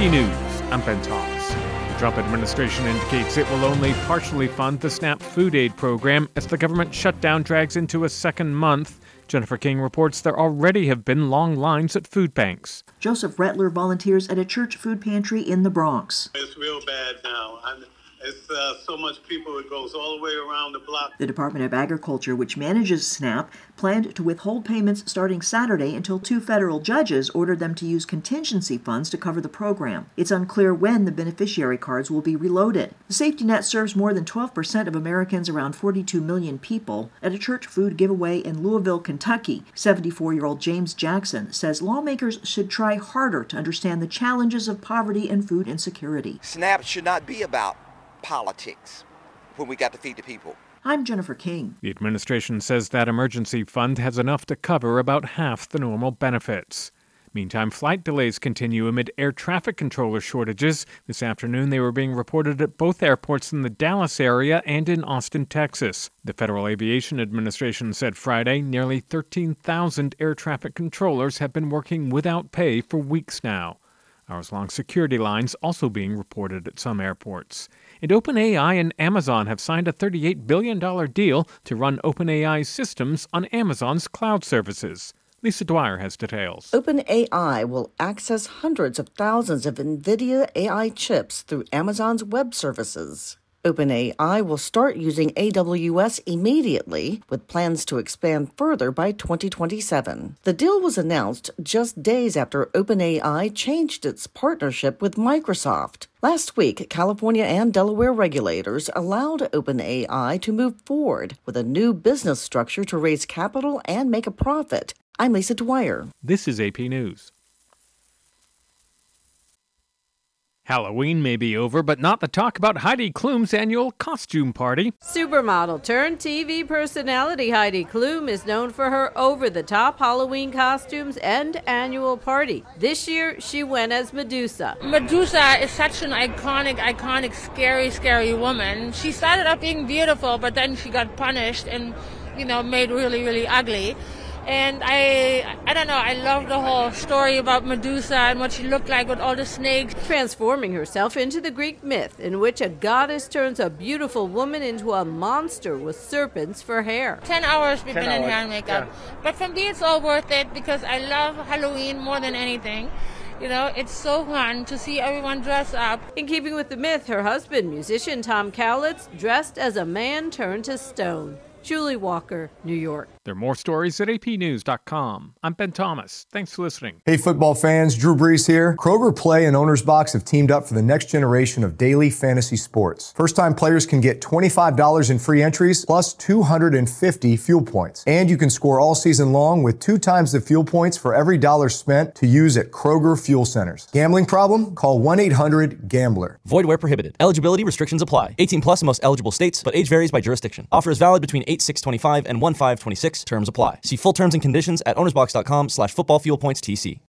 News, I'm Ben Thomas. The Trump administration indicates it will only partially fund the SNAP food aid program as the government shutdown drags into a second month. Jennifer King reports there already have been long lines at food banks. Joseph Rettler volunteers at a church food pantry in the Bronx. It's real bad now. It's so much people, it goes all the way around the block. The Department of Agriculture, which manages SNAP, planned to withhold payments starting Saturday until 2 federal judges ordered them to use contingency funds to cover the program. It's unclear when the beneficiary cards will be reloaded. The safety net serves more than 12% of Americans, around 42 million people. At a church food giveaway in Louisville, Kentucky, 74-year-old James Jackson says lawmakers should try harder to understand the challenges of poverty and food insecurity. SNAP should not be about politics when we got to feed the people. I'm Jennifer King. The administration says that emergency fund has enough to cover about half the normal benefits. Meantime, flight delays continue amid air traffic controller shortages. This afternoon, they were being reported at both airports in the Dallas area and in Austin, Texas. The Federal Aviation Administration said Friday nearly 13,000 air traffic controllers have been working without pay for weeks now. Hours-long security lines also being reported at some airports. And OpenAI and Amazon have signed a $38 billion deal to run OpenAI's systems on Amazon's cloud services. Lisa Dwyer has details. OpenAI will access hundreds of thousands of NVIDIA AI chips through Amazon's web services. OpenAI will start using AWS immediately, with plans to expand further by 2027. The deal was announced just days after OpenAI changed its partnership with Microsoft. Last week, California and Delaware regulators allowed OpenAI to move forward with a new business structure to raise capital and make a profit. I'm Lisa Dwyer. This is AP News. Halloween may be over, but not the talk about Heidi Klum's annual costume party. Supermodel turned TV personality Heidi Klum is known for her over-the-top Halloween costumes and annual party. This year, she went as Medusa. Medusa is such an iconic, scary woman. She started out being beautiful, but then she got punished and, made really ugly. And I don't know, I love the whole story about Medusa and what she looked like with all the snakes. Transforming herself into the Greek myth in which a goddess turns a beautiful woman into a monster with serpents for hair. 10 hours we've been in hair and makeup. Yeah. But for me, it's all worth it because I love Halloween more than anything. It's so fun to see everyone dress up. In keeping with the myth, her husband, musician Tom Cowlitz, dressed as a man turned to stone. Julie Walker, New York. There are more stories at apnews.com. I'm Ben Thomas. Thanks for listening. Hey, football fans. Drew Brees here. Kroger Play and Owner's Box have teamed up for the next generation of daily fantasy sports. First-time players can get $25 in free entries plus 250 fuel points. And you can score all season long with 2 times the fuel points for every dollar spent to use at Kroger Fuel Centers. Gambling problem? Call 1-800-GAMBLER. Void where prohibited. Eligibility restrictions apply. 18 plus in most eligible states, but age varies by jurisdiction. Offer is valid between 8/6/25 and 1/5/26. Terms apply. See full terms and conditions at ownersbox.com/footballfuelpointstc.